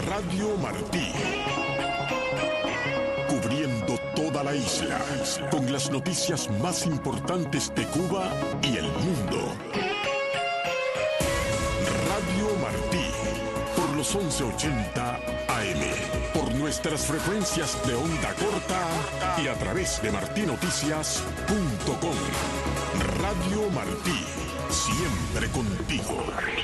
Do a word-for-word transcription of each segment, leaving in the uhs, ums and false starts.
Radio Martí. Cubriendo toda la isla, con las noticias más importantes de Cuba y el mundo. Radio Martí, por los once ochenta A M, por nuestras frecuencias de onda corta y a través de martinoticias punto com. Radio Martí, siempre contigo.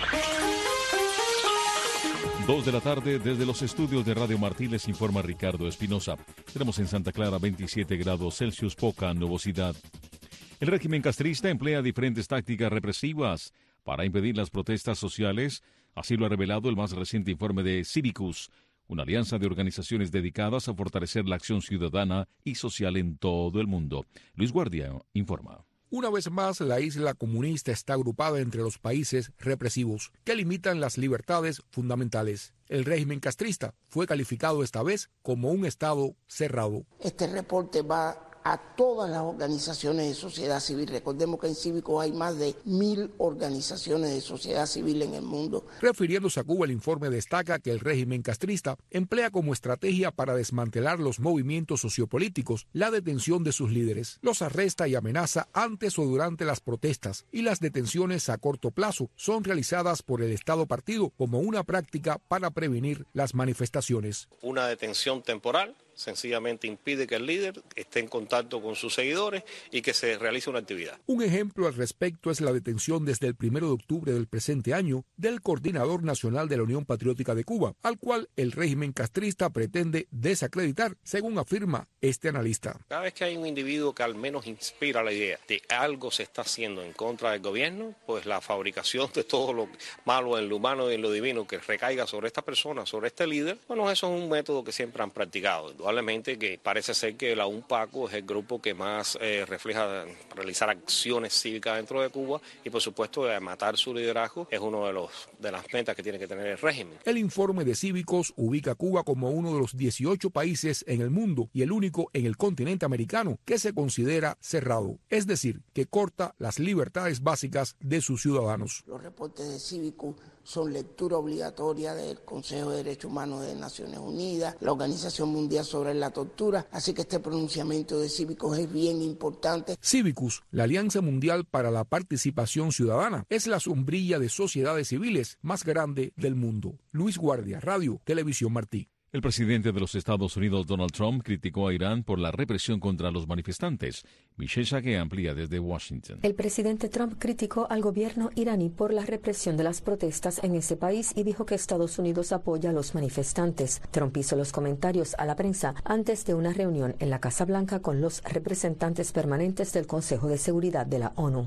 Dos de la tarde, desde los estudios de Radio Martí les informa Ricardo Espinosa. Tenemos en Santa Clara veintisiete grados Celsius, poca nubosidad. El régimen castrista emplea diferentes tácticas represivas para impedir las protestas sociales. Así lo ha revelado el más reciente informe de Cívicus, una alianza de organizaciones dedicadas a fortalecer la acción ciudadana y social en todo el mundo. Luis Guardia informa. Una vez más, la isla comunista está agrupada entre los países represivos que limitan las libertades fundamentales. El régimen castrista fue calificado esta vez como un estado cerrado. Este reporte va a todas las organizaciones de sociedad civil. Recordemos que en Cívicos hay más de mil organizaciones de sociedad civil en el mundo. Refiriéndose a Cuba, el informe destaca que el régimen castrista emplea como estrategia para desmantelar los movimientos sociopolíticos la detención de sus líderes. Los arresta y amenaza antes o durante las protestas, y las detenciones a corto plazo son realizadas por el Estado partido como una práctica para prevenir las manifestaciones. Una detención temporal sencillamente impide que el líder esté en contacto con sus seguidores y que se realice una actividad. Un ejemplo al respecto es la detención desde el primero de octubre del presente año del coordinador nacional de la Unión Patriótica de Cuba, al cual el régimen castrista pretende desacreditar, según afirma este analista. Cada vez que hay un individuo que al menos inspira la idea de algo se está haciendo en contra del gobierno, pues la fabricación de todo lo malo en lo humano y en lo divino que recaiga sobre esta persona, sobre este líder, bueno, eso es un método que siempre han practicado. Probablemente que parece ser que la UNPACO es el grupo que más eh, refleja realizar acciones cívicas dentro de Cuba y por supuesto eh, matar su liderazgo es uno de los de las metas que tiene que tener el régimen. El informe de Cívicos ubica a Cuba como uno de los dieciocho países en el mundo y el único en el continente americano que se considera cerrado, es decir, que corta las libertades básicas de sus ciudadanos. Los reportes de Cívicos son lectura obligatoria del Consejo de Derechos Humanos de Naciones Unidas, la Organización Mundial sobre la Tortura, así que este pronunciamiento de Cívicos es bien importante. Cívicus, la Alianza Mundial para la Participación Ciudadana, es la sombrilla de sociedades civiles más grande del mundo. Luis Guardia, Radio Televisión Martí. El presidente de los Estados Unidos, Donald Trump, criticó a Irán por la represión contra los manifestantes. Michelle Sagué amplía desde Washington. El presidente Trump criticó al gobierno iraní por la represión de las protestas en ese país y dijo que Estados Unidos apoya a los manifestantes. Trump hizo los comentarios a la prensa antes de una reunión en la Casa Blanca con los representantes permanentes del Consejo de Seguridad de la ONU.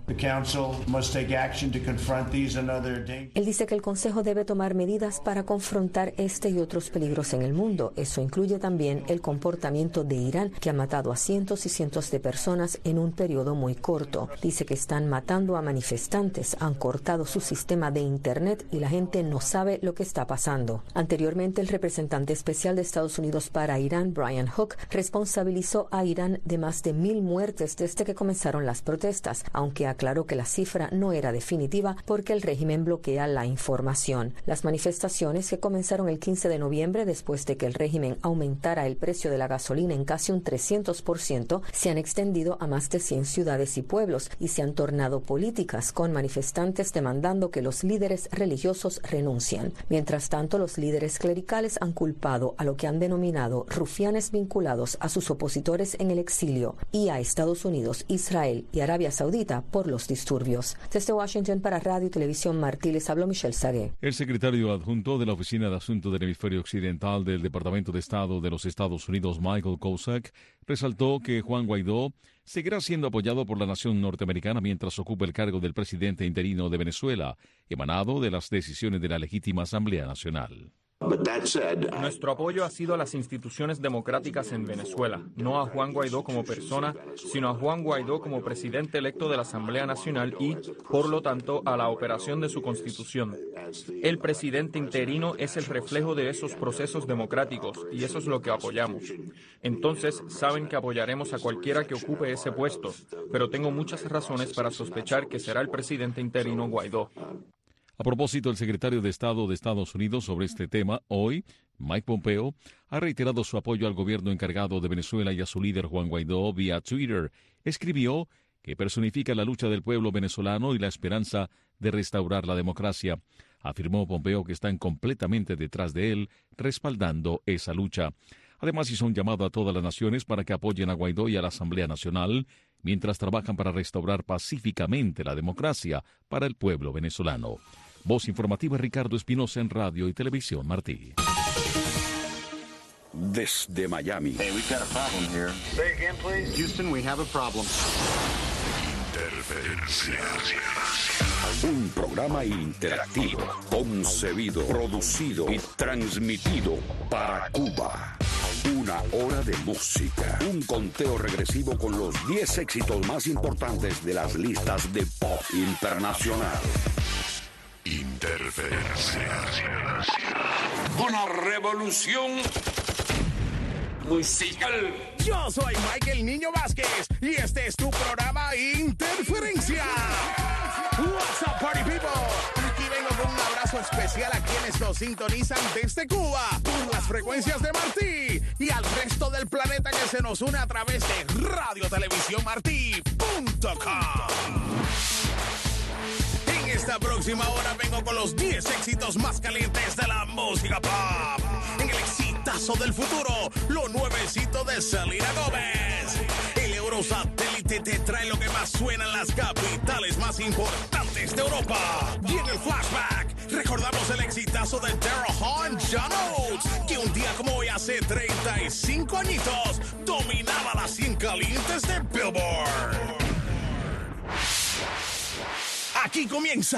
Él dice que el Consejo debe tomar medidas para confrontar este y otros peligros en el mundo. Eso incluye también el comportamiento de Irán, que ha matado a cientos y cientos de personas en un periodo muy corto. Dice que están matando a manifestantes, han cortado su sistema de Internet y la gente no sabe lo que está pasando. Anteriormente, el representante especial de Estados Unidos para Irán, Brian Hook, responsabilizó a Irán de más de mil muertes desde que comenzaron las protestas, aunque aclaró que la cifra no era definitiva porque el régimen bloquea la información. Las manifestaciones, que comenzaron el quince de noviembre después de que el régimen aumentara el precio de la gasolina en casi un trescientos por ciento, se han extendido a más de cien ciudades y pueblos y se han tornado políticas, con manifestantes demandando que los líderes religiosos renuncien. Mientras tanto, los líderes clericales han culpado a lo que han denominado rufianes vinculados a sus opositores en el exilio y a Estados Unidos, Israel y Arabia Saudita por los disturbios. Desde Washington para Radio y Televisión Martí les habló Michelle Sagué. El secretario adjunto de la Oficina de Asuntos del Hemisferio Occidental del Departamento de Estado de los Estados Unidos, Michael Kozak, resaltó que Juan Guaidó seguirá siendo apoyado por la nación norteamericana mientras ocupe el cargo del presidente interino de Venezuela, emanado de las decisiones de la legítima Asamblea Nacional. Nuestro apoyo ha sido a las instituciones democráticas en Venezuela, no a Juan Guaidó como persona, sino a Juan Guaidó como presidente electo de la Asamblea Nacional y, por lo tanto, a la operación de su constitución. El presidente interino es el reflejo de esos procesos democráticos y eso es lo que apoyamos. Entonces, saben que apoyaremos a cualquiera que ocupe ese puesto, pero tengo muchas razones para sospechar que será el presidente interino Guaidó. A propósito, el secretario de Estado de Estados Unidos sobre este tema, hoy, Mike Pompeo ha reiterado su apoyo al gobierno encargado de Venezuela y a su líder Juan Guaidó vía Twitter. Escribió que personifica la lucha del pueblo venezolano y la esperanza de restaurar la democracia. Afirmó Pompeo que están completamente detrás de él, respaldando esa lucha. Además, hizo un llamado a todas las naciones para que apoyen a Guaidó y a la Asamblea Nacional, mientras trabajan para restaurar pacíficamente la democracia para el pueblo venezolano. Voz informativa Ricardo Espinosa en Radio y Televisión Martí. Desde Miami. Hey, we've got a problem here. Say again, please. Houston, we have a problem. Interferencia. Un programa interactivo, concebido, producido y transmitido para Cuba. Una hora de música. Un conteo regresivo con los diez éxitos más importantes de las listas de pop internacional. Interferencia. Una revolución musical. Yo soy Michael Niño Vázquez y este es tu programa Interferencia. What's up, party people? Aquí vengo con un abrazo especial a quienes nos sintonizan desde Cuba por las frecuencias de Martí y al resto del planeta que se nos une a través de radio televisión martí punto com. En esta próxima hora vengo con los diez éxitos más calientes de la música pop. En el exitazo del futuro, lo nuevecito de Selena Gómez. El Eurosatélite te trae lo que más suena en las capitales más importantes de Europa. Y en el flashback, recordamos el exitazo de Daryl Hall, John Oates, que un día como hoy hace treinta y cinco añitos dominaba las cien calientes de Billboard. Aquí comienza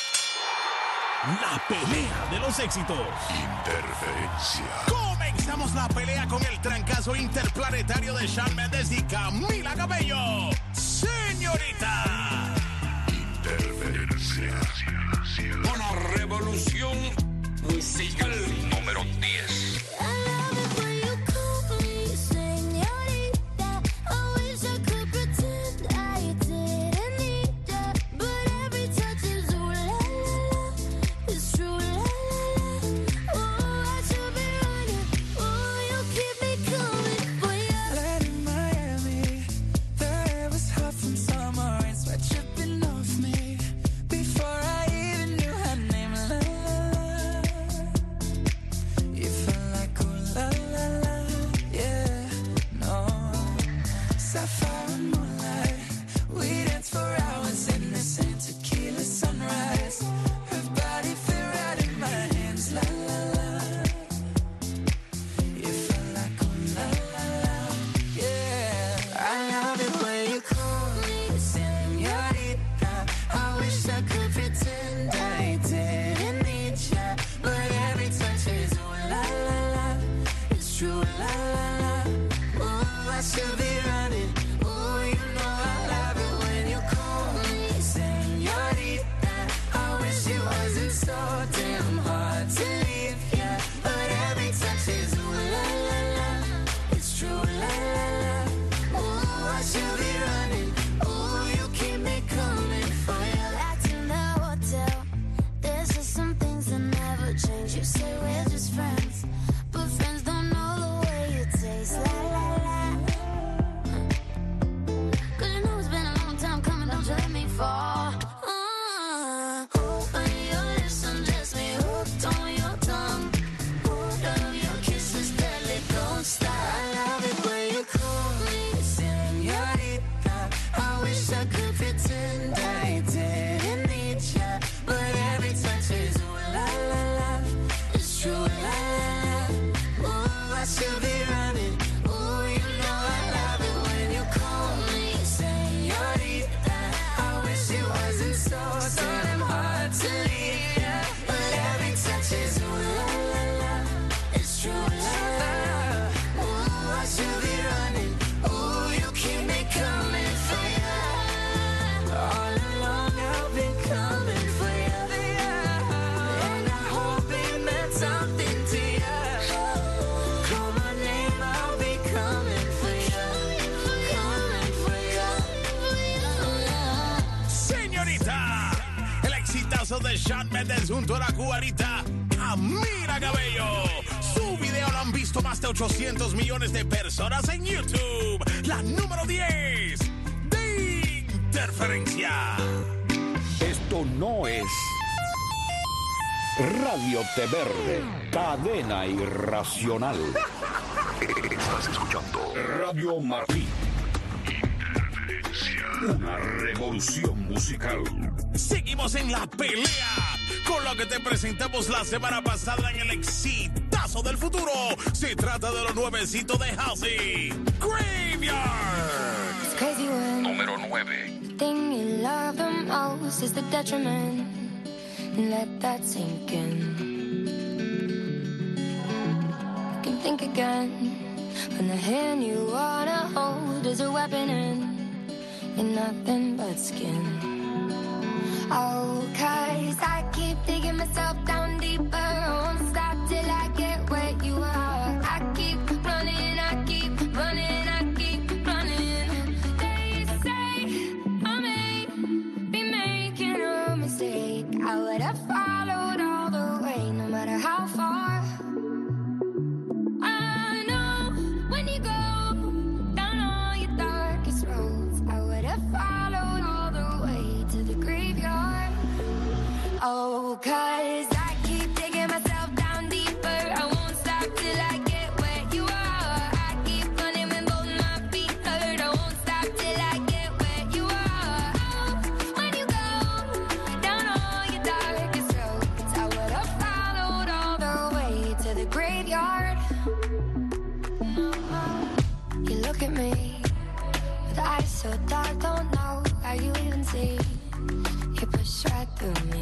la pelea de los éxitos. Interferencia. Comenzamos la pelea con el trancazo interplanetario de Shawn Mendes y Camila Cabello. Señorita. Interferencia. Una revolución musical. Número diez. De Shawn Mendes junto a la cubanita Camila Cabello. Su video lo han visto más de ochocientos millones de personas en YouTube. La número diez de Interferencia. Esto no es Radio Té Verde, cadena irracional. Estás escuchando Radio Martí. Una revolución musical. Seguimos en la pelea con lo que te presentamos la semana pasada en el exitazo del futuro. Se trata de lo nuevecito de Halsey, Graveyard. Número nueve. The thing you love the most is the detriment. Let that sink in. You can think again when the hand you wanna hold is a weapon and you're nothing but skin. Oh, 'cause I keep digging myself down deeper. I won't stop till I get where you are. I keep running, I keep running, I keep running. They say I may be making a mistake. I would have followed all the way, no matter how far. I know when you go down all your darkest roads, I would have followed all the way to the graveyard. Oh, 'cause I keep digging myself down deeper. I won't stop till I get where you are. I keep running when both my feet hurt. I won't stop till I get where you are. Oh, when you go down all your darkest roads, I would have followed all the way to the graveyard. You look at me with eyes so dark, don't know how you even see. You push right through me.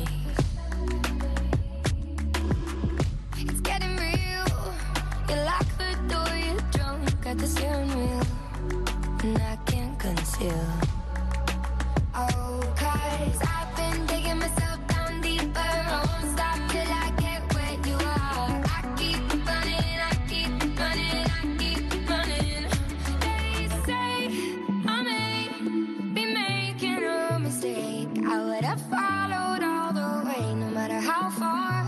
It's getting real. You lock the door, you're drunk at the steering wheel, and I can't conceal. Oh, 'cause I've been digging myself down deeper. I won't stop till I get where you are. I keep running, I keep running, I keep running. They say I may be making a mistake. I would have followed all the way, no matter how far.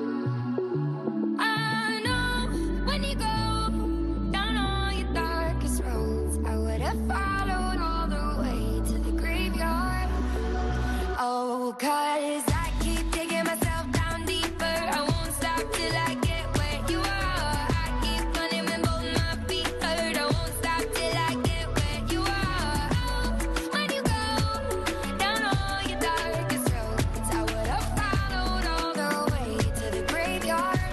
I know when you go down all your darkest roads, I would have followed all the way to the graveyard. Oh, 'cause I keep digging myself down deeper. I won't stop till I get where you are. I keep running when both my feet hurt. I won't stop till I get where you are. Oh, when you go down all your darkest roads, I would have followed all the way to the graveyard.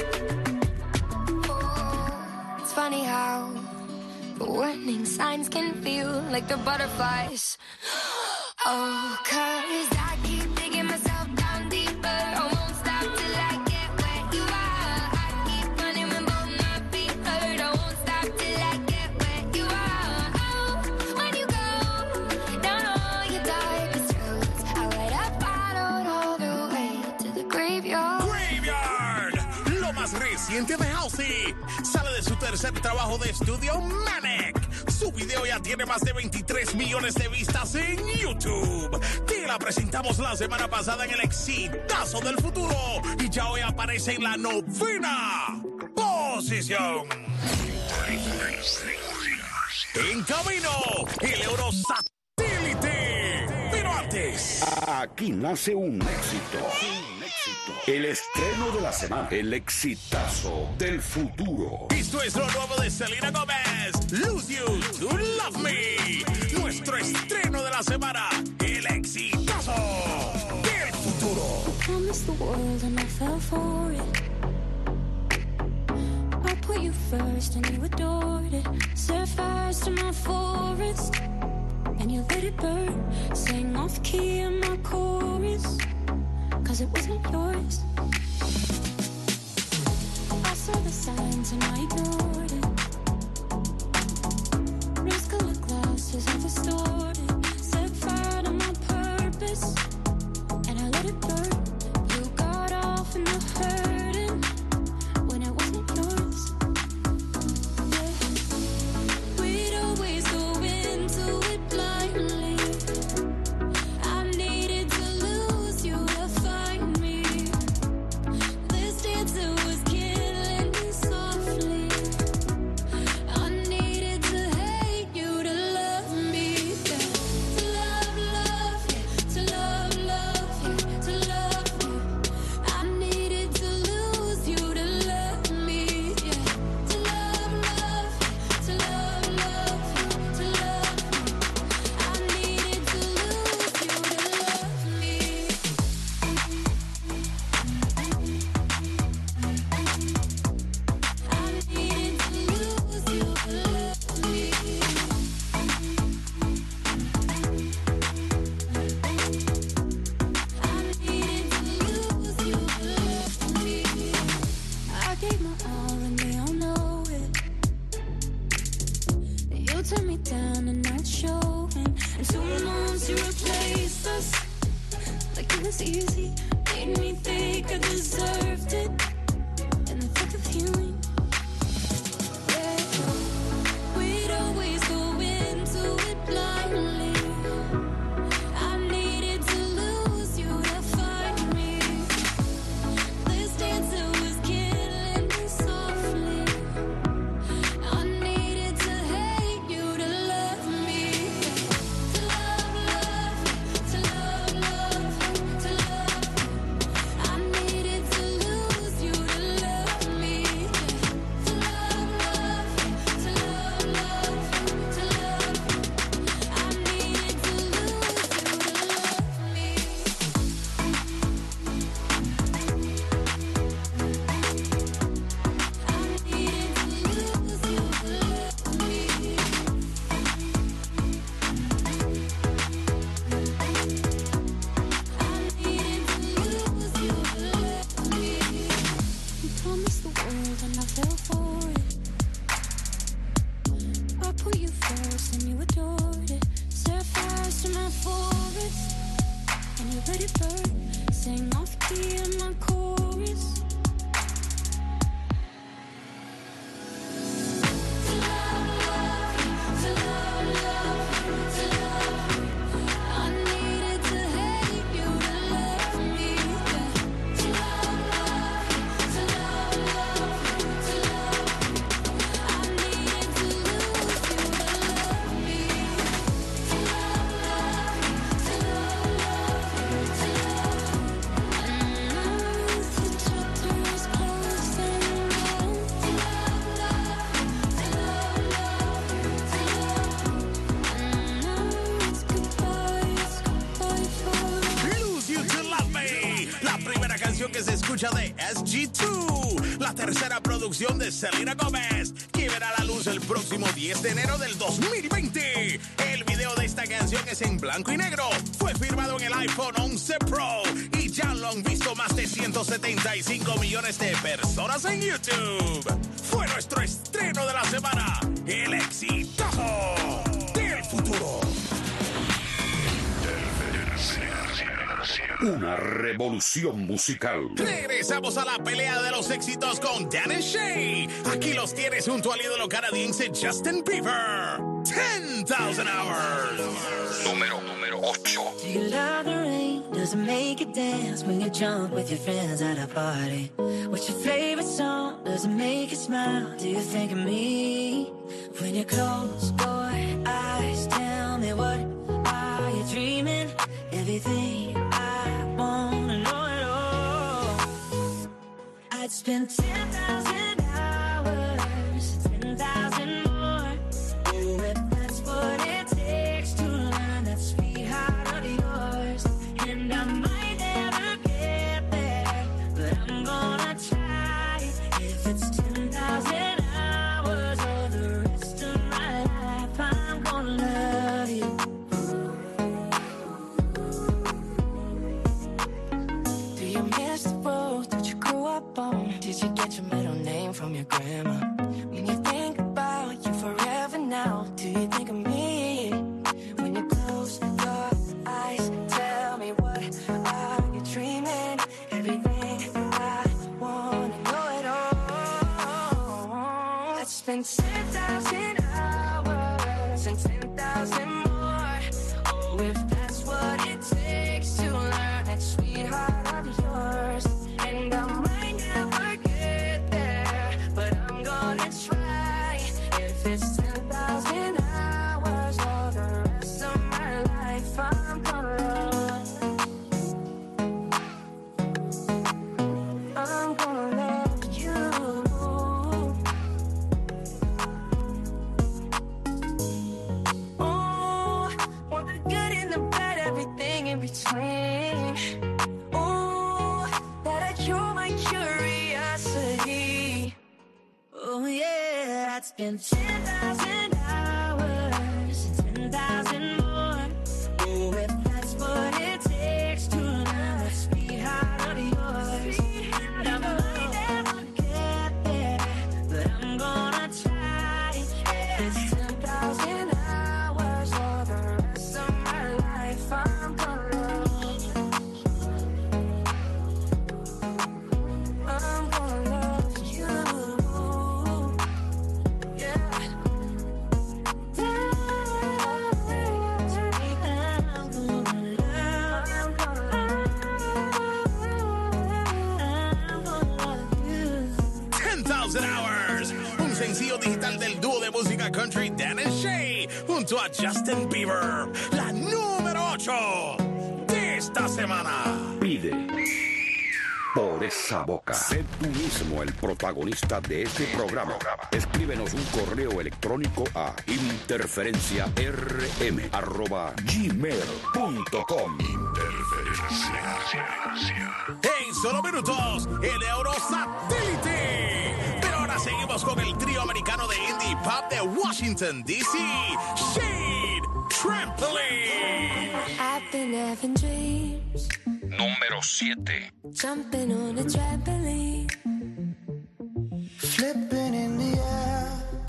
Oh, it's funny how the warning signs can feel like the butterflies. Oh, 'cause I keep digging myself down deeper. I won't stop till I get where you are. I keep running when both my feet hurt. I won't stop till I get where you are. Oh, when you go down all your darkest roads, I would have followed all the way to the graveyard. Graveyard, lo más reciente de Halsey. Sale de su tercer trabajo de estudio, Manic. Su video ya tiene más de veintitrés millones de vistas en YouTube. Te la presentamos la semana pasada en el exitazo del futuro y ya hoy aparece en la novena posición. En camino, el Eurosatélite. Pero antes, aquí nace un éxito. El estreno de la semana. El exitazo del futuro. Esto es lo nuevo de Selena Gómez, Lose You to Love Me. Nuestro estreno de la semana. El exitazo del futuro. I promised the world and I fell for it. I put you first and you adored it. Set fires to my forest and you let it burn. Sang off key in my chorus, 'cause it wasn't yours. I saw the signs and I ignored it. Rose-colored glasses are distorted. Set fire to my purpose and I let it burn. You got off in the hurting when it wasn't yours. Yeah. We'd always go into it blindly. I needed to lose you to find me. This dancer was killing me so two months you replaced us. Like it was easy, made me think I deserved it. In the thick of healing, yeah. We'd always go into it blindly. I needed to lose you to find me. This dancer was killing me softly. I needed to hate you to love me. To love, love, to love, love, to love. I needed to lose you to love me. To love, love, to love, love, to love. I needed to lose you to love me. You promised the world and I fell for it. I put you first and you adored it. Set fires to my forest and you let it burn. Sing off key in my chorus. To love, love, to love, love, to love. I needed to hate you to love me. To love, love, to love, love, to love. I needed to lose you to love me. To love, love, to love, love, to love. And now the chapter is closed and I'm to love, love, to love, love, to love. And now it's goodbye, it's goodbye forever. Lose You to Love Me, la primera canción que se escucha de S G dos, la tercera producción de Selena Gómez, que verá la luz el próximo diez de enero del dos mil veinte. El video de esta canción es en blanco y negro, fue firmado en el iPhone once Pro y ya lo han visto más de ciento setenta y cinco millones de personas en YouTube. Fue nuestro estreno de la semana, el exitazo del futuro. Una revolución musical. Regresamos a la pelea de los éxitos con Dan and Shay. Aquí los tienes junto al ídolo canadiense Justin Bieber. ten thousand hours. Número, número ocho. Do you love the rain? Does it make you dance when you jump with your friends at a party? What's your favorite song? Does it make you smile? Do you think of me? When you close your eyes, tell me what are you dreaming? Everything I wanna know it all. I'd spend ten thousand hours, ten thousand more. Oh, if that's what it takes to learn that sweetheart of yours. And I might never get there, but I'm gonna try. If it's ten thousand hours or the rest of my life, I'm gonna love you. Do you miss the road that you grew up on? Did you get your middle name from your grandma? When you think about you forever now, do you think of me? When you close your eyes, tell me what are you dreaming? Everything I wanna know it all. Let's spend ten thousand hours and ten thousand more. Oh, if that's what it takes to learn that sweetheart of yours. And I might never get there, but I'm gonna try. If it's ten thousand hours or the rest of my life, I'm gonna love. I'm gonna love you. Oh, want the good and the bad, everything in between. Oh, that I cure my curiosity. Oh yeah, I'd spend ten thousand hours and ten thousand more. Oh, if that's what it takes to learn that sweetheart of yours. And I might never get there, but I'm gonna try. If it's ten thousand hours or the rest of my Thousand Hours, un sencillo digital del dúo de música country Dan and Shay junto a Justin Bieber, la número ocho de esta semana. Pide por esa boca. Sé tú mismo el protagonista de este programa. Escríbenos un correo electrónico a interferenciarm arroba gmail punto com. En solo minutos, el Eurosatélite. Pero ahora seguimos con el trío americano de indie pop de Washington, D C, Shade Trampoline. I've been having dreams. Número siete. Jumping on a trampoline. Flipping in the air.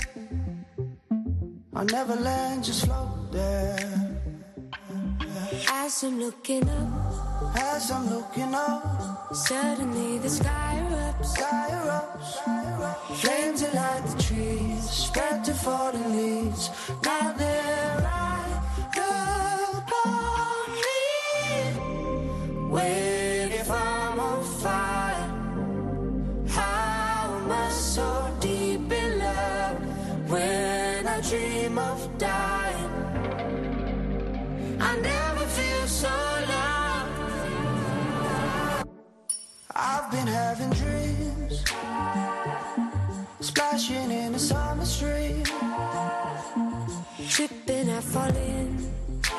I never land, just float there. As I'm looking up, as I'm looking up, suddenly the sky erupts. Sky erupts. Flames that light the trees, spread to fallen leaves. Now they're right upon me. Wait, if I'm on fire, how am I so deep in love? When I dream of dying, I never feel so loved. I've been having dreams, splashing in a summer stream. Tripping, I fall in.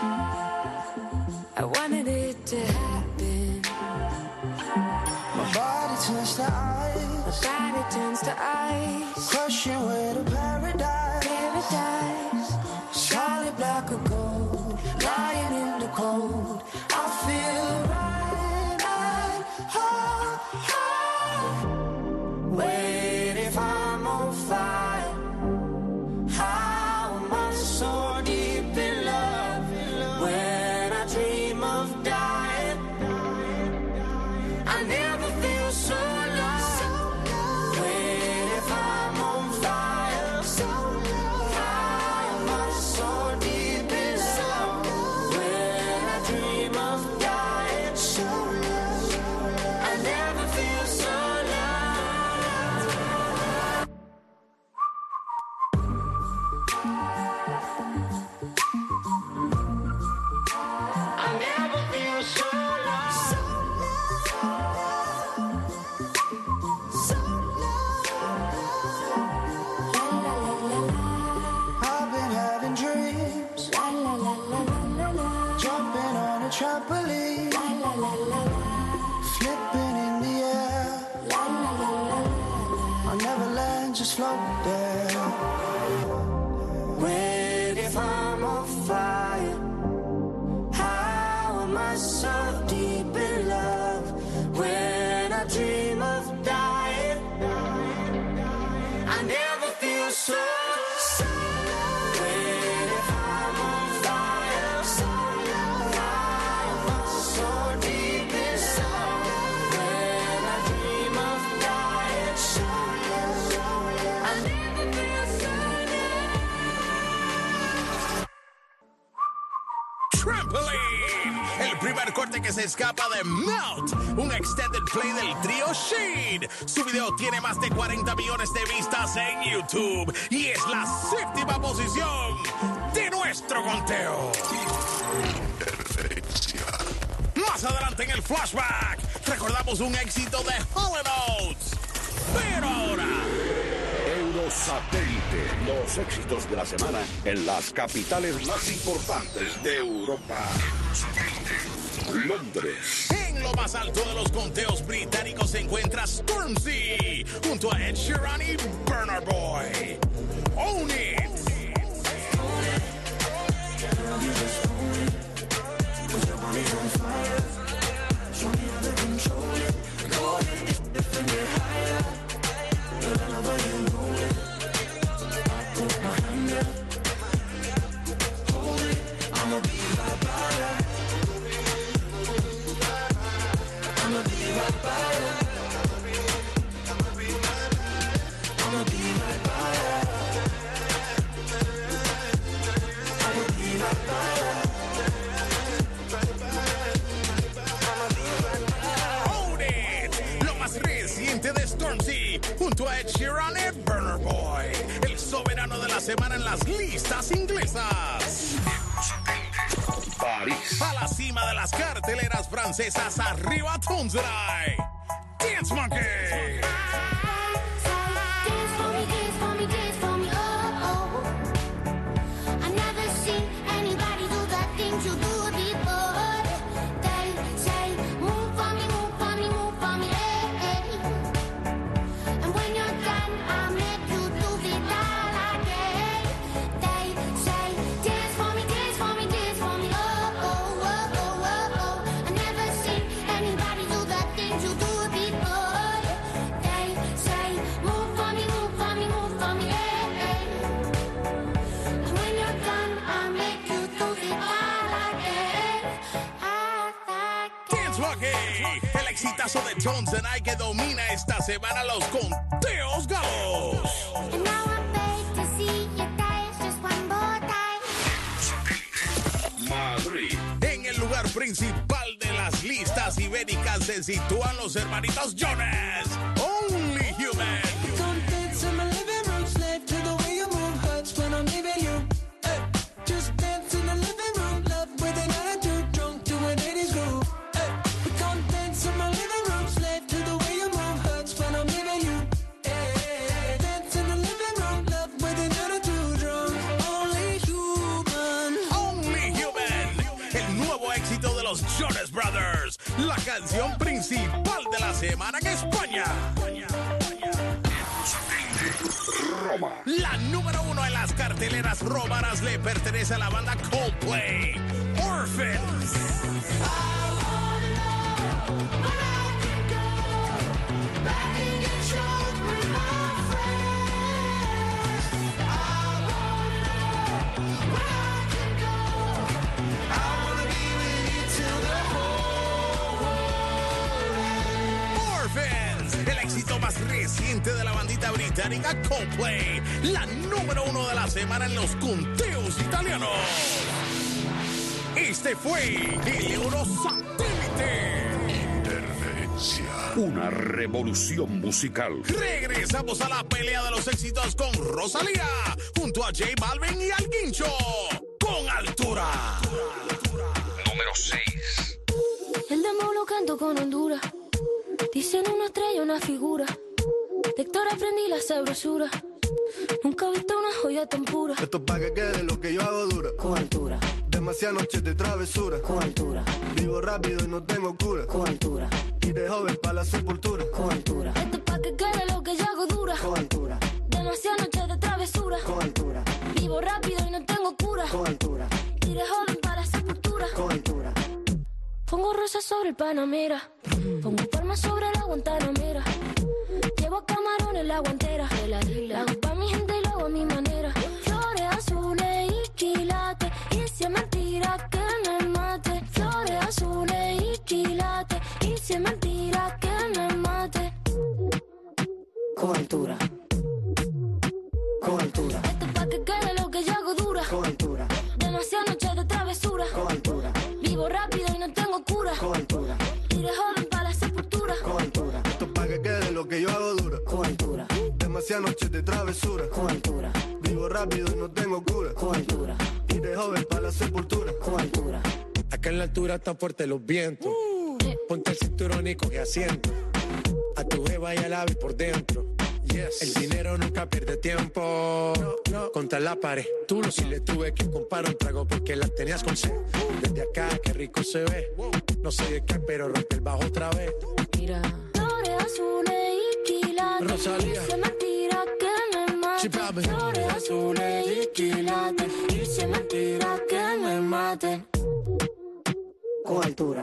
I wanted it to happen. My body turns to ice. My body turns to ice. Crushing with a paradise. Paradise. Solid black or gold. Lying in the cold. I feel right, right, oh, oh. Wait, if I'm on fire, how am I so deep in love? When I dream of dying, I never feel so lost. Wait, if I'm on fire, how am I so deep in love? When I dream of dying, I never feel so I never feel so lost. I've been having dreams, La la la la la la. jumping on a trampoline, La la la la la. flipping in the air. La la la la la. I never land, just float there. Wait, if I'm on fire, how am I so deep in love? When I dream of dying, I never feel so. Wait, if I'm on fire, how am I so deep in love? When I dream of dying, I never feel so. Trampoline, el primer corte que se escapa de Melt, un extended play del trío Shade. Su video tiene más de cuarenta millones de vistas en YouTube y es la séptima posición de nuestro conteo. Más adelante en el flashback, recordamos un éxito de Hall and Oates. Pero ahora, Eurosatélite, los éxitos de la semana en las capitales más importantes de Europa. Londres. en lo más alto de los conteos británicos se encuentra Stormzy, junto a Ed Sheeran y Burna Boy. Own It. Own It, lo más reciente de Stormzy Bunny, junto a Ed Sheeran y Burner Boy, el soberano de la semana en las listas inglesas. París. A la cima de las carteleras francesas, arriba Tonzai, Dance Monkey. El exitazo de Tones and I que domina esta semana los conteos galos. Madrid. En el lugar principal de las listas ibéricas se sitúan los hermanitos Jonas, Only Human. Jonas Brothers, la canción principal de la semana en España. Roma. La número uno en las carteleras romanas le pertenece a la banda Coldplay, Orphans. El éxito más reciente de la bandita británica Coldplay, la número uno de la semana en los conteos italianos. Este fue el Eurosatélite. Interferencia. Una revolución musical. Regresamos a la pelea de los éxitos con Rosalía, junto a J Balvin y Al Guincho, con altura. Número seis. El demo lo canto con Honduras. Dicen una estrella, una figura. De Héctor aprendí la sabrosura. Nunca he visto una joya tan pura. Esto es pa' que quede lo que yo hago dura. Con altura. Demasiadas noches de travesura. Con altura. Vivo rápido y no tengo cura. Con altura. Y de joven pa' la sepultura. Con altura. Esto es pa' que quede lo que yo hago dura. Con altura. Demasiadas noches de travesura. Con altura. Vivo rápido y no tengo cura. Con altura. Y de joven pa' la sepultura. Con altura. Pongo rosas sobre el Panamera. Pongo palmas sobre la Guantanamera. Llevo camarones la guantera. La hago pa' mi gente y lo hago a mi manera. Flores azules y quilates. Y si es mentira que me mate. Flores azules y quilates. Y si es mentira que me mate. Con altura. Con altura. Esto es pa' que quede lo que yo hago dura. Con altura. Demasiadas noches de travesura. Con altura. Vivo rápido y no tengo cura. Con altura. Y de joven pa' la sepultura. Con altura. Esto es pa' que quede lo que yo hago dura. Con altura. Demasiadas noches de travesura. Con altura. Vivo rápido y no tengo cura. Con altura. Y de joven pa' la sepultura. Con altura. Acá en la altura están fuertes los vientos. Uh. Ponte el cinturón y coge asiento. A tu jeva y al ave por dentro. Yes. El dinero nunca pierde tiempo. No, no. Contra la pared. Tú no, si le tuve que comprar un trago porque la tenías con sed. Desde acá, qué rico se ve. No sé de qué, pero rompe el bajo otra vez. Mira. Flores azules y quilates. Rosalía. Y se mentira que me mate. Flores azules y quilates. Y se mentira que me mate. Con altura.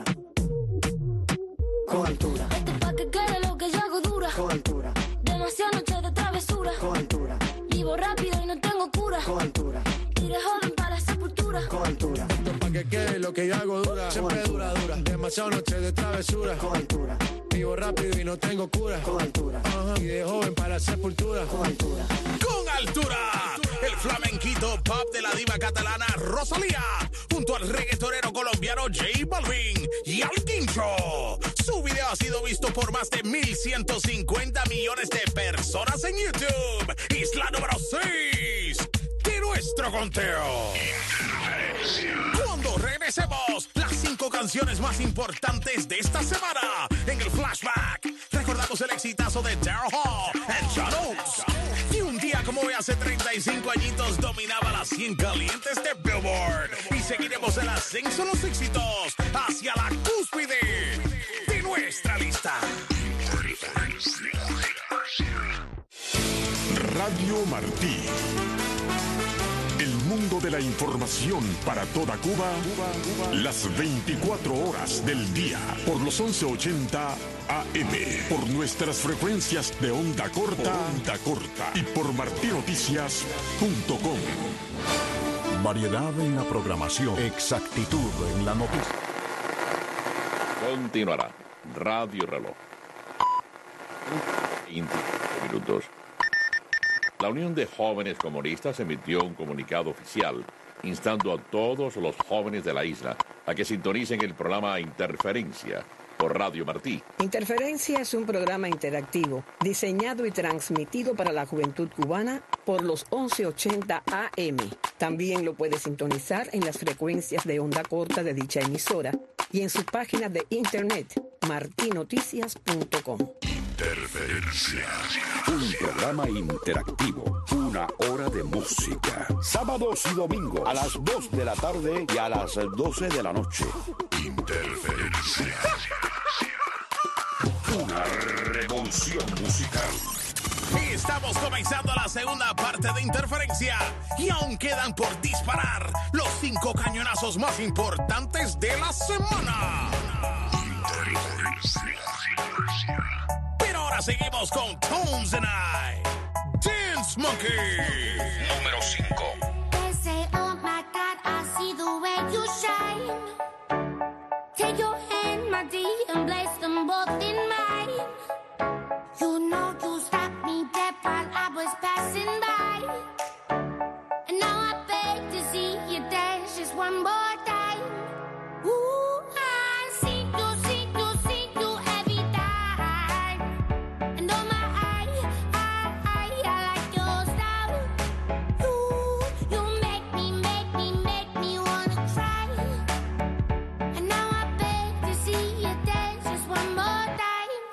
Con altura. Esto es pa' que quede lo que yo hago dura. Con altura. Demasiadas noches de travesura. Con altura. Vivo rápido y no tengo cura. Con altura. Y de joven pa' la sepultura. Con altura. Esto es pa' que quede lo que yo hago dura. Siempre dura, dura. Demasiadas noches de travesura. Con altura. Vivo rápido y no tengo cura. Con altura. Uh-huh. Y de joven para la sepultura. Con altura. Con altura. El flamenquito pop de la diva catalana Rosalía, junto al reggaetonero colombiano J Balvin y Al Guincho, Su video ha sido visto por más de mil ciento cincuenta millones de personas en YouTube. Isla número seis de nuestro conteo. Cuando regresemos, las cinco canciones más importantes de esta semana. En el flashback, recordamos el exitazo de Daryl Hall and John Oates. Y un día como hoy hace treinta y cinco añitos dominaba las cien calientes de Billboard. Y seguiremos el ascenso de los éxitos hacia la cúspide de nuestra lista. Radio Martí. El mundo de la información para toda Cuba, las veinticuatro horas del día, por los once ochenta A M, por nuestras frecuencias de onda corta, onda corta y por martí noticias punto com. Variedad en la programación, exactitud en la noticia. Continuará Radio Reloj. veinte minutos. La Unión de Jóvenes Comunistas emitió un comunicado oficial instando a todos los jóvenes de la isla a que sintonicen el programa Interferencia por Radio Martí. Interferencia es un programa interactivo diseñado y transmitido para la juventud cubana por los once ochenta A M. También lo puede sintonizar en las frecuencias de onda corta de dicha emisora y en su página de internet martí noticias punto com. Interferencia. Un programa interactivo. Una hora de música. Sábados y domingos a las dos de la tarde y a las doce de la noche. Interferencia. Una revolución musical. Estamos comenzando la segunda parte de Interferencia y aún quedan por disparar los cinco cañonazos más importantes de la semana. Interferencia. Pero ahora seguimos con Tones and I. Dance Monkey. Número cinco. They say, oh my God, I see the way you shine. Take your hand, my dear, and place them both in mine. You know you stopped me dead while I was passing by. And now I beg to see you dance just one more time. Ooh, I see you, see you, see you every time. And oh my, I, I, I, I like your style. You, you make me, make me, make me wanna cry. And now I beg to see you dance just one more time.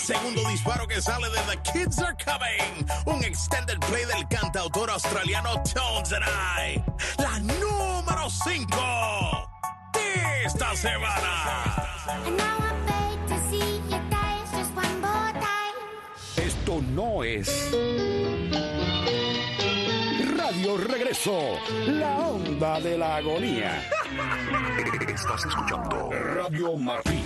segundo disparo que sale de The Kids Are Coming, un extended play del cantautor australiano Tones and I, la número cinco de esta semana. Esto no es Radio Regreso, la onda de la agonía. Estás escuchando Radio Martí.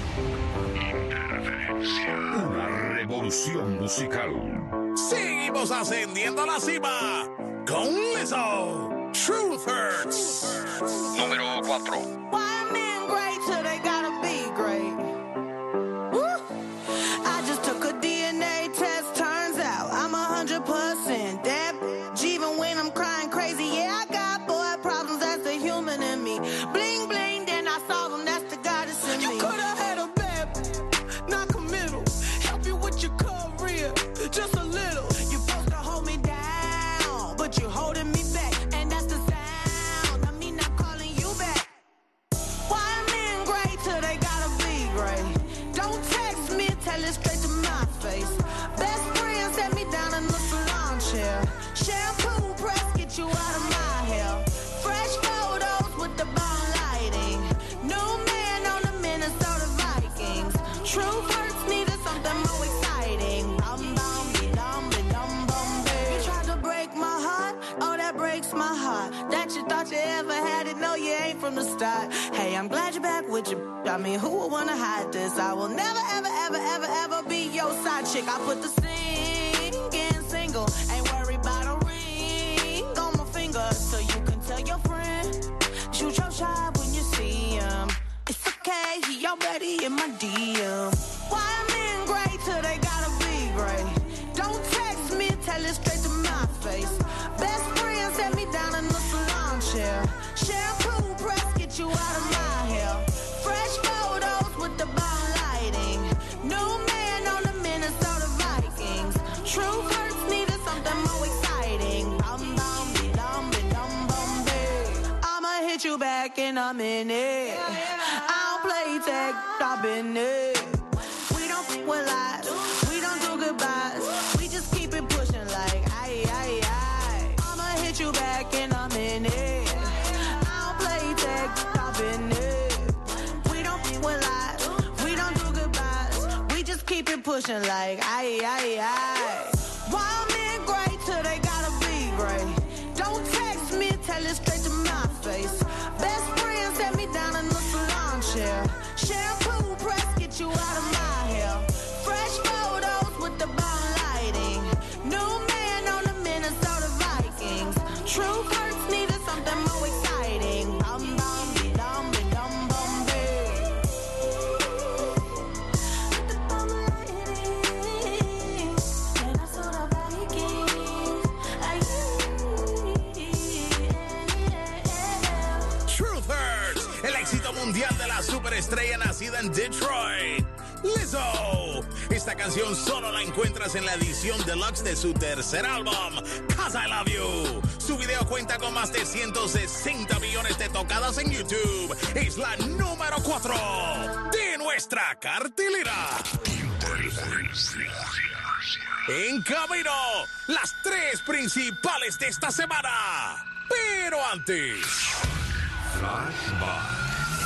Una revolución musical. Seguimos ascendiendo a la cima con Lizzo. Truth Hurts. Número cuatro. Why men great till they gotta be great? Woo! I just took a D N A test. Turns out I'm a hundred percent that bitch. Even when I'm crying crazy, yeah, I got boy problems. That's the human in me. Bling bling, then I solve them. That's the goddess in me. You could have had a bad bitch, not committal. Help you with your career, just a little. You're supposed to hold me down, but you're holding me back, and that's the sound of me not calling you back. Why men great till they gotta be great? Don't text me, tell it straight to my face. Best friend set me down in the salon chair. Shampoo press, get you out of my hair. Fresh photos with the bomb lighting. New man on the Minnesota Vikings. True hurts needed something more exciting. Bum bum be dum be dum bum be. You tried to break my heart, oh that breaks my heart. That you thought you ever had it, no you ain't from the start. Hey, I'm glad you're back with your. I mean, who would wanna hide this? I will never ever ever ever ever be your side chick. I put the singing single, ain't worried about a ring on my finger, so you can tell your friend. Shoot your shot when you see him. It's okay, he already in my D M. Why men great till they gotta be great? Don't text me, tell it straight to my face. Best friend set me down in the salon chair. Shampoo press, get you out of my hair. Fresh photos with the bomb lighting. New man on the Minnesota Vikings. True hurts needed something more exciting. Bum bum be dum be dum bum be. I'ma hit you back in a minute. I don't play tag, I've been it. We don't f with lies, we don't do goodbyes. We just keep it pushing like aye aye aye. I'ma hit you back in a minute. I don't play tag, I've been it. We don't f with lies, we don't do goodbyes. We just keep it pushing like aye aye aye. Why men great till they gotta be great? Don't text me, tell it straight to my face. Best friend set me down in the salon chair. Shampoo press, get you out of my hair. Fresh photos with the bomb lighting. New man on the Minnesota Vikings. True hurts needed something more exciting. Bum bum be dum be dum bum be. With the bomb lighting, and I saw the Vikings. Like, Truth Hurts, el éxito mundial de la superestrella nacida en Detroit, Lizzo. Esta canción solo la encuentras en la edición deluxe de su tercer álbum, Cause I Love You. Su video cuenta con más de ciento sesenta millones de tocadas en YouTube. Es la número cuatro de nuestra cartelera. En camino, las tres principales de esta semana. Pero antes... Flashback.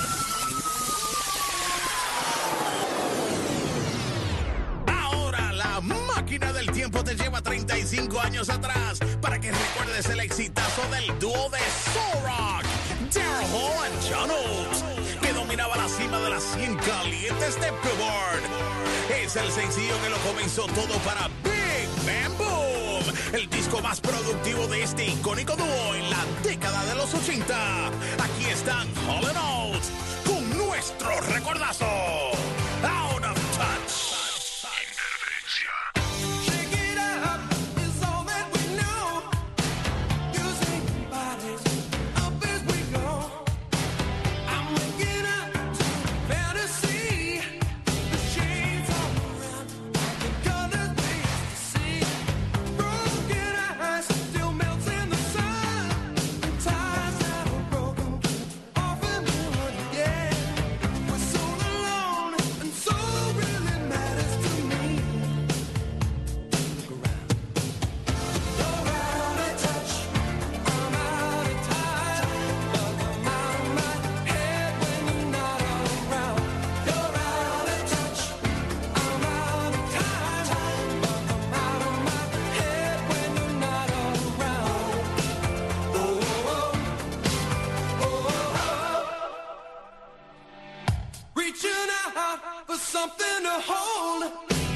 Ahora la máquina del tiempo te lleva treinta y cinco años atrás para que recuerdes el exitazo del dúo de Soul Rock, Daryl Hall and John Oates, que dominaba la cima de las cien calientes de Billboard. Es el sencillo que lo comenzó todo para Big Bang Boom, el disco más productivo de este icónico dúo en la década de los ochenta. Aquí están Hall and Oates con nuestro recordazo, Out of Touch. Ties that were broken off and on, yeah. We're so alone. for something to hold.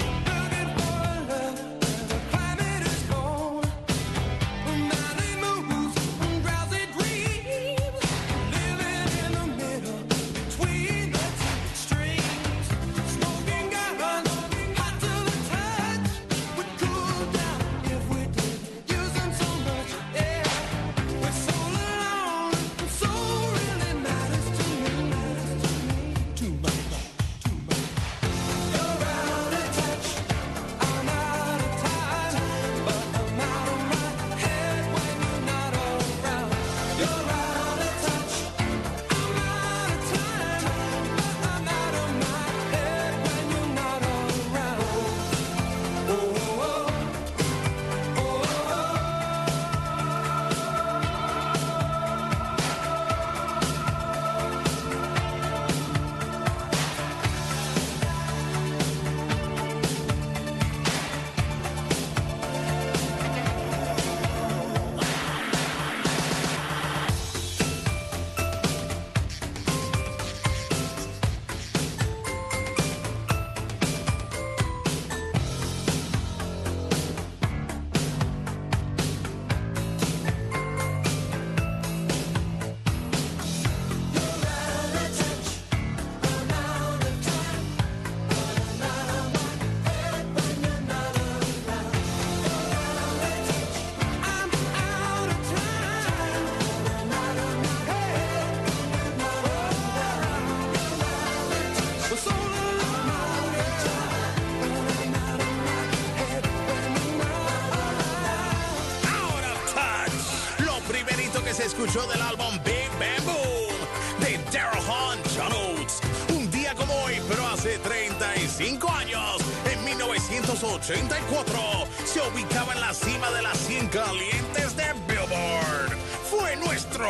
Escuchó del álbum Big Bamboo de Daryl Hall, John Oates. Un día como hoy, pero hace treinta y cinco años, en mil novecientos ochenta y cuatro, se ubicaba en la cima de las cien calientes de Billboard. Fue nuestro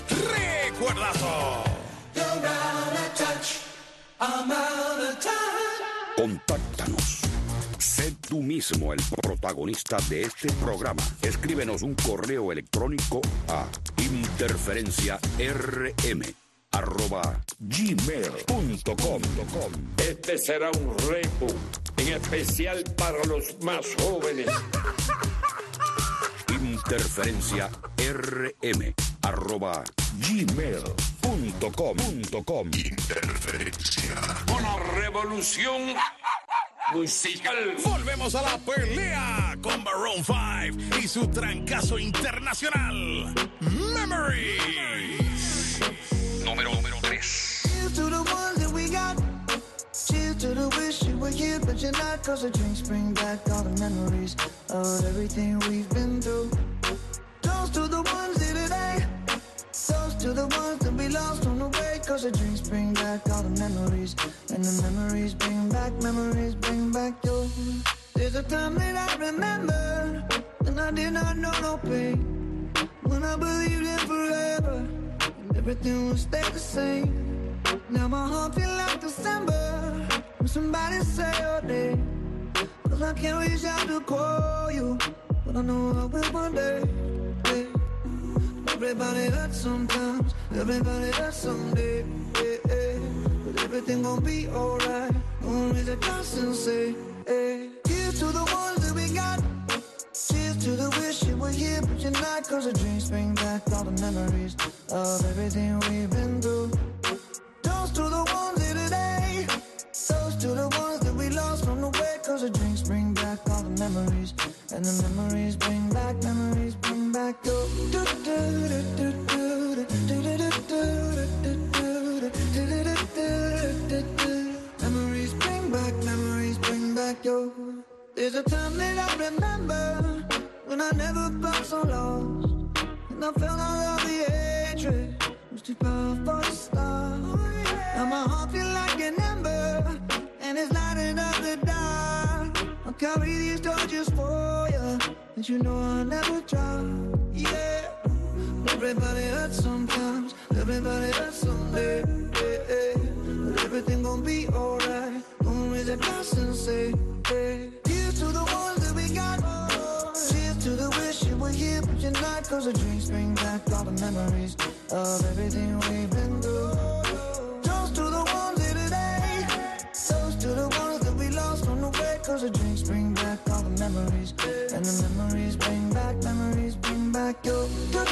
recuerdazo. Contáctanos. Sé tú mismo el protagonista de este programa. Escríbenos un correo electrónico a interferenciarm arroba gmail punto com. Este será un reboot en especial para los más jóvenes. Interferenciarm arroba gmail punto com. Interferencia. Una revolución musical. Volvemos a la pelea con Maroon five y su trancazo internacional, Memories. Número tres. Cheers to the ones that we got. Cheers to the wish you were here, but you're not. Cause the drinks bring back all the memories of everything we've been through. Toast to the ones here today. Toast to the ones that we lost on the way. Cause the drinks bring back all the memories. And the memories bring back, memories bring back your. There's a time that I remember when I did not know no pain. When I believed in forever, and everything would stay the same. Now my heart feel like December when somebody say your name. Cause I can't reach out to call you, but I know I will one day. Hey. Everybody hurts sometimes, everybody hurts someday. Hey, hey. But everything gon' be alright. Gonna raise a glass and say, hey. Here's to the ones that we got. Cheers to the wish you were here, but you're not. Cause the dreams bring back all the memories of everything we've been through. Toast to the ones here today. Toast to the ones that we lost on the way. Cause the drinks bring back all the memories. And the memories bring back, memories bring back your. Memories bring back, memories bring back your. There's a time that I remember when I never felt so lost. And I felt all of the hatred was too powerful to stop. Now my heart feel like an ember, and it's lighting up the dark. I'll carry these torches for you, and you know I'll never drop. Yeah, everybody hurts sometimes, everybody hurts someday. Yeah, yeah. But everything gon' be alright. Gonna raise a glass and say, hey. Here's to the ones that we got. Cheers to the wish you were here, but you're not. Cause the drinks bring back all the memories of everything we've been through. Toast to the ones here today. Toast memories, and the memories bring back, memories bring back your.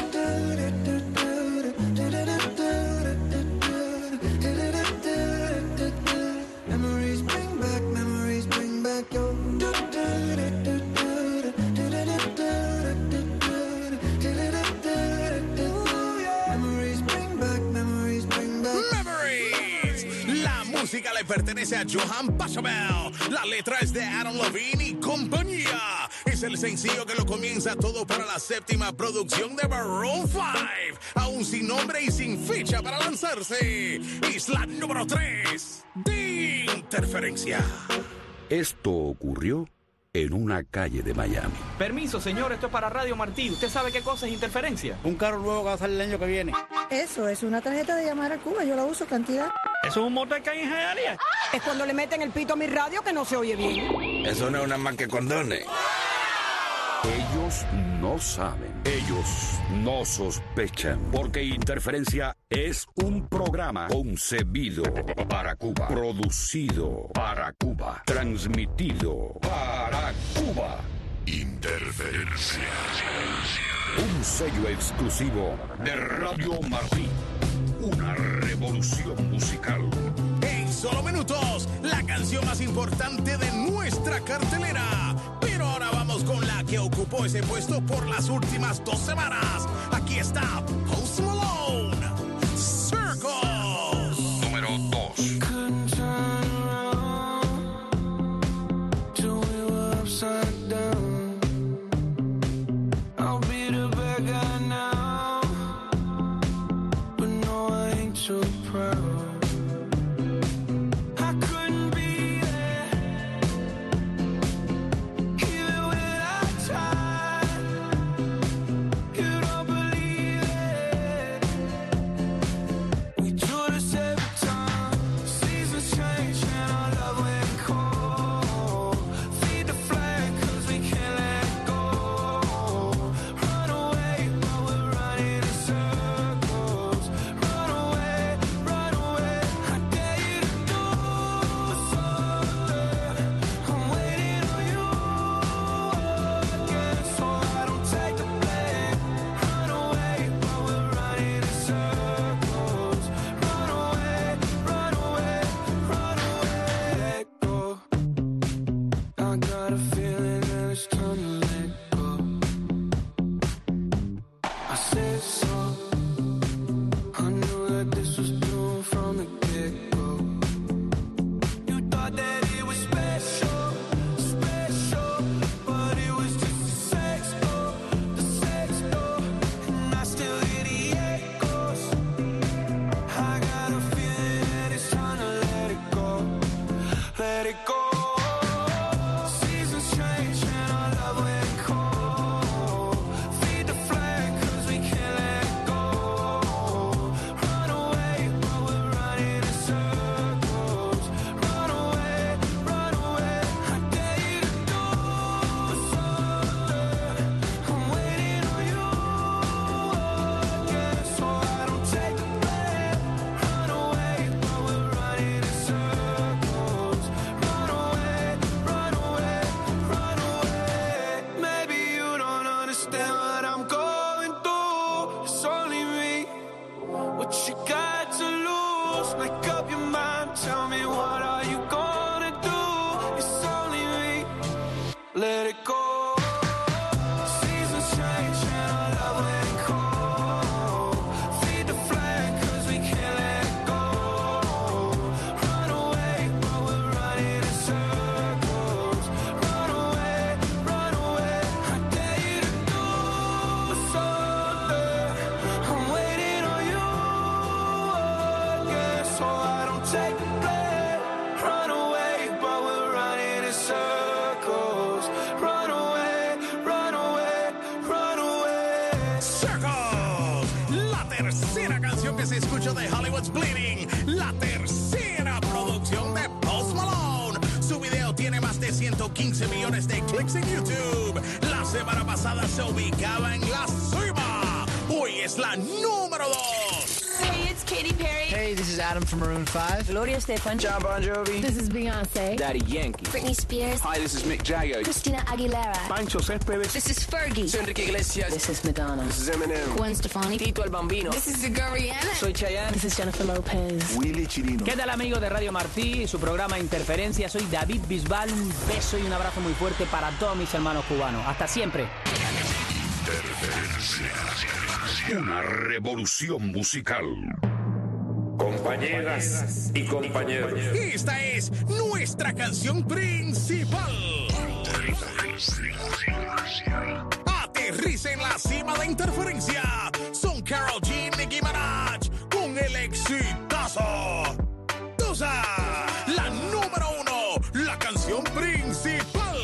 Memories bring back, memories bring back your. Memories bring back, memories bring back. Memories. La música le pertenece a Johann Pachelbel. La letra es de Adam Levine y compañía. Es el sencillo que lo comienza todo para la séptima producción de Maroon cinco. Aún sin nombre y sin fecha para lanzarse. Es la número tres de Interferencia. Esto ocurrió en una calle de Miami. Permiso, señor, esto es para Radio Martí. ¿Usted sabe qué cosa es interferencia? Un carro nuevo que va a salir el año que viene. Eso es una tarjeta de llamar a Cuba. Yo la uso cantidad. ¿Eso es un motor que hay en Hialeah? Es cuando le meten el pito a mi radio que no se oye bien. Eso no es una más que condones. Ellos no saben, ellos no sospechan, porque Interferencia es un programa concebido para Cuba, producido para Cuba, transmitido para Cuba. Interferencia, un sello exclusivo de Radio Martí, una revolución musical. En solo minutos, la canción más importante de nuestra cartelera. Pero ahora vamos con la que ocupó ese puesto por las últimas dos semanas. Aquí está Post Malone, Circles. Número dos. De Hollywood's Bleeding, la tercera producción de Post Malone. Su video tiene más de ciento quince millones de clics en YouTube. La semana pasada se ubicaba en la cima. Hoy es la número dos. Hey, it's Katy Perry. Hey, this is Adam from Maroon five. Gloria Estefan. John Bon Jovi. This is Beyonce. Daddy Yankee. Britney Spears. Hi, this is Mick Jagger. Christina Aguilera. Pancho Céspedes. This is Fergie. Soy Enrique Iglesias. This is Madonna. This is Eminem. Gwen Stefani. Tito el Bambino. This is Rihanna. Soy Chayanne. This is Jennifer Lopez. Willy Chirino. ¿Qué tal, amigos de Radio Martí y su programa Interferencia? Soy David Bisbal. Un beso y un abrazo muy fuerte para todos mis hermanos cubanos. Hasta siempre. Una revolución musical. Compañeras y compañeros. Esta es nuestra canción principal. Aterriza en la cima de Interferencia. Son Karol G, Nicki Minaj con el exitazo Tusa, la número uno, la canción principal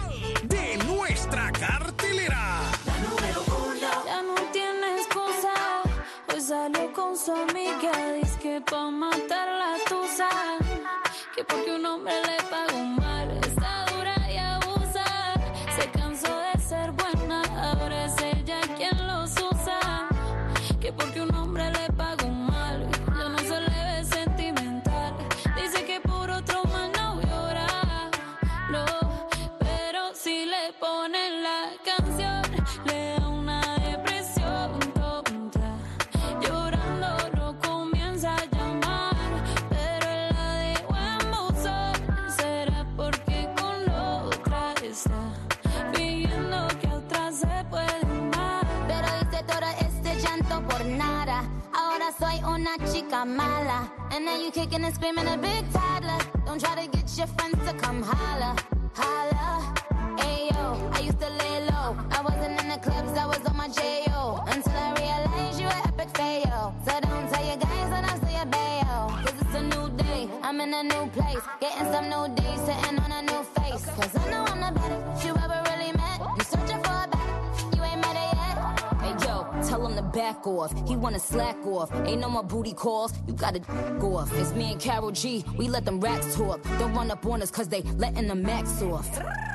de nuestra cartelera. La número uno. Ya no tiene excusa. Hoy salió con su amiga. Dice que pa' matar la tusa. Que porque un hombre le pagó mal. Está dura y abusa. Se cansó de ser buena. Ahora es ella quien los usa. Que porque un hombre le pagó mal. Ya no se le ve sentimental. Dice que por otro más no llora. No, pero si le ponen la canción, le da una depresión tonta. Llorando lo comienza a llamar, pero él la dejó en buzón. Será porque con la otra está fingiendo que a otra se puede amar. Pero hice todo este llanto por nada. Ahora soy una chica mala. And now you kicking and screaming a big toddler. Don't try to get your friends to come holla, holla. Ayo, I used to lay low. I wasn't in the clubs, I was on my J O. Until I realized you were epic fail. So don't tell your guys that I'm still your bayo. Cause it's a new day, I'm in a new place. Getting some new days, sitting on a new face. Cause I know I'm the better you ever really met. You searching for a better, you ain't met it yet. Hey yo, tell him to back off. He wanna slack off. Ain't no more booty calls. You gotta go off. It's me and Karol G. We let them racks talk. Don't run up on us cause they letting the max off.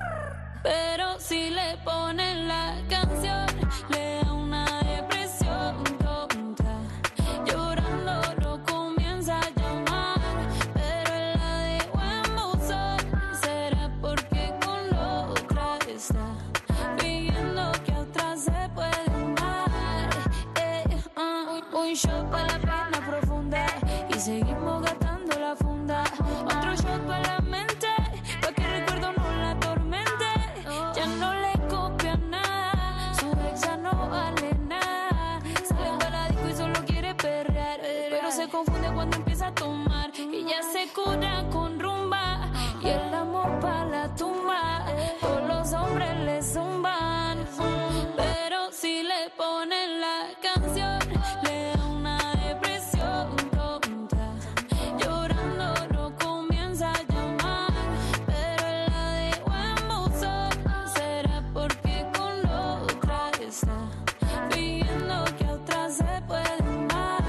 Pero si le ponen la canción, le da una depresión tonta. Llorando lo comienza a llamar, pero él la dejó en buzón. Será porque con la otra está fingiendo que a otra se puede amar. Eh, uh, un shot para la pena profunda y seguimos gastando la funda. Otro shot para la mente, pa' que el recuerdo no la atormente. Ya no le copia nada, su ex ya no vale nada. Sale para la disco y solo quiere perrear, pero se confunde cuando empieza a tomar. Y ya se cura con rumba y el amor pa' la tumba. Todos los hombres le zumban, pero si le ponen la canción, le da una depresión tonta. Llorando lo comienza a llamar, pero él la dejó en buzón. Será porque con la otra está fingiendo que a otra se puede amar.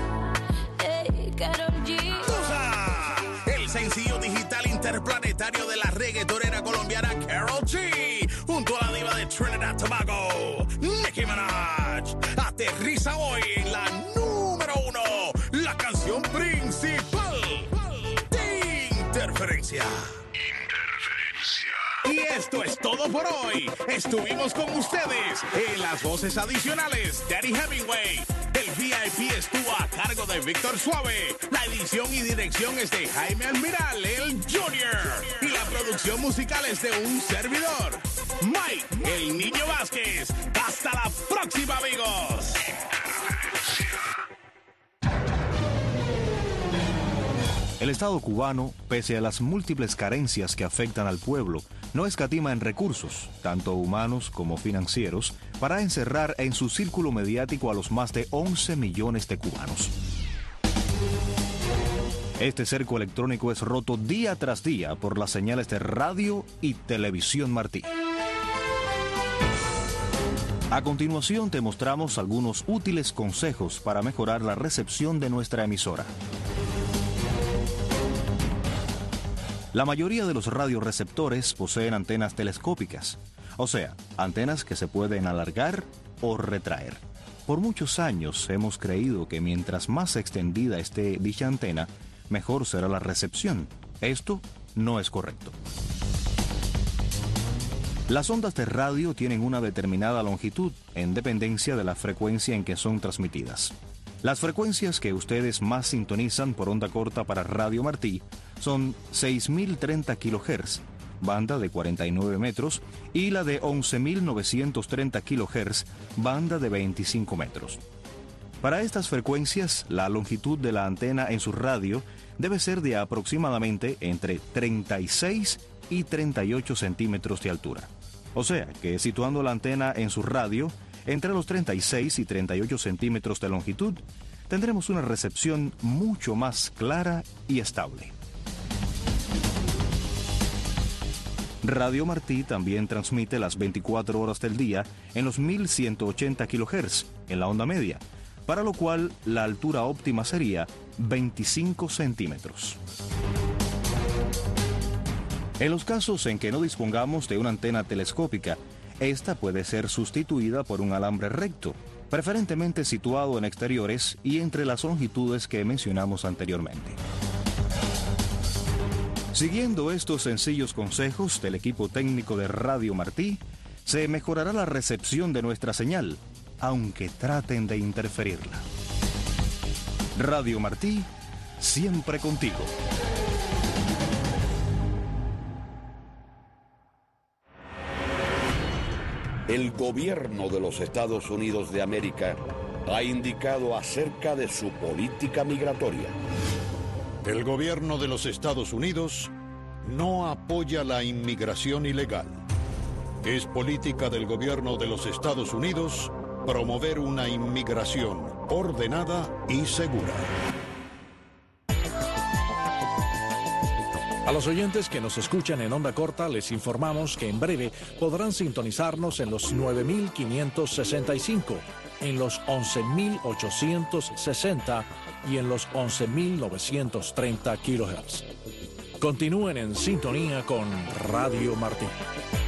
Ey, Karol G. Tusa, el sencillo digital interplanetario de la reggaetonera colombiana Karol G, junto a la diva de Trinidad Tobago, Nicki Minaj, aterriza hoy en la número uno, la canción principal de Interferencia. Y esto es todo por hoy. Estuvimos con ustedes en las voces adicionales. Danny Hemingway. El V I P estuvo a cargo de Víctor Suave. La edición y dirección es de Jaime Almiral, el Junior. Y la producción musical es de un servidor, Mike, el Niño Vázquez. Hasta la próxima, amigos. El Estado cubano, pese a las múltiples carencias que afectan al pueblo, no escatima en recursos, tanto humanos como financieros, para encerrar en su círculo mediático a los más de once millones de cubanos. Este cerco electrónico es roto día tras día por las señales de radio y televisión Martí. A continuación te mostramos algunos útiles consejos para mejorar la recepción de nuestra emisora. La mayoría de los radioreceptores poseen antenas telescópicas, o sea, antenas que se pueden alargar o retraer. Por muchos años hemos creído que mientras más extendida esté dicha antena, mejor será la recepción. Esto no es correcto. Las ondas de radio tienen una determinada longitud en dependencia de la frecuencia en que son transmitidas. Las frecuencias que ustedes más sintonizan por onda corta para Radio Martí son seis mil treinta kilohertz, banda de cuarenta y nueve metros, y la de once mil novecientos treinta kilohertz, banda de veinticinco metros. Para estas frecuencias, la longitud de la antena en su radio debe ser de aproximadamente entre treinta y seis y treinta y ocho centímetros de altura. O sea, que situando la antena en su radio entre los treinta y seis y treinta y ocho centímetros de longitud, tendremos una recepción mucho más clara y estable. Radio Martí también transmite las veinticuatro horas del día en los mil ciento ochenta kilohertz en la onda media, para lo cual la altura óptima sería veinticinco centímetros. En los casos en que no dispongamos de una antena telescópica, esta puede ser sustituida por un alambre recto, preferentemente situado en exteriores y entre las longitudes que mencionamos anteriormente. Siguiendo estos sencillos consejos del equipo técnico de Radio Martí, se mejorará la recepción de nuestra señal, aunque traten de interferirla. Radio Martí, siempre contigo. El gobierno de los Estados Unidos de América ha indicado acerca de su política migratoria. El gobierno de los Estados Unidos no apoya la inmigración ilegal. Es política del gobierno de los Estados Unidos promover una inmigración ordenada y segura. A los oyentes que nos escuchan en onda corta les informamos que en breve podrán sintonizarnos en los nueve mil quinientos sesenta y cinco, en los once mil ochocientos sesenta y en los once mil novecientos treinta kilohertz. Continúen en sintonía con Radio Martí.